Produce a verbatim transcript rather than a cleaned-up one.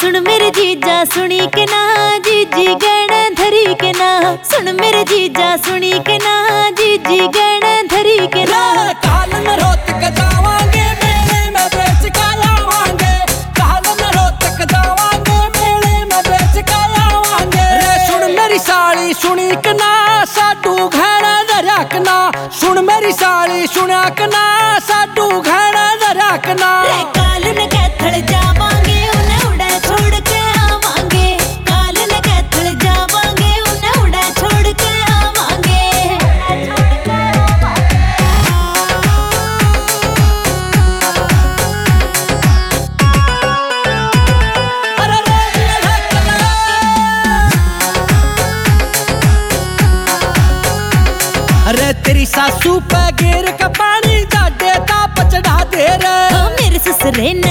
सुन मेरे जीजा सुनी के ना जीजी गहने धरी के ना। सुन मेरे जीजा सुनी के ना जीजी गहने धरी के ना। काल में रोत के जावांगे मेले में बेच के आवांगे। काल में रोत के जावांगे मेले में बेच के आवांगे। रे सुन मेरी साली सुनी के ना साडू घड़ा धरा के ना। सुन मेरी साली सुना के ना साडू घड़ा धरा के ना। रे काल न कैथल जावांगे उन्हें उड़ा छोड़ के आवांगे। काल न कैथल जावांगे उन्हें उड़ा छोड़ के आवांगे। अरे तेरी सासू पे गिर के पानी जाडे ताप चढ़ा दे रे। मेरे ससुरे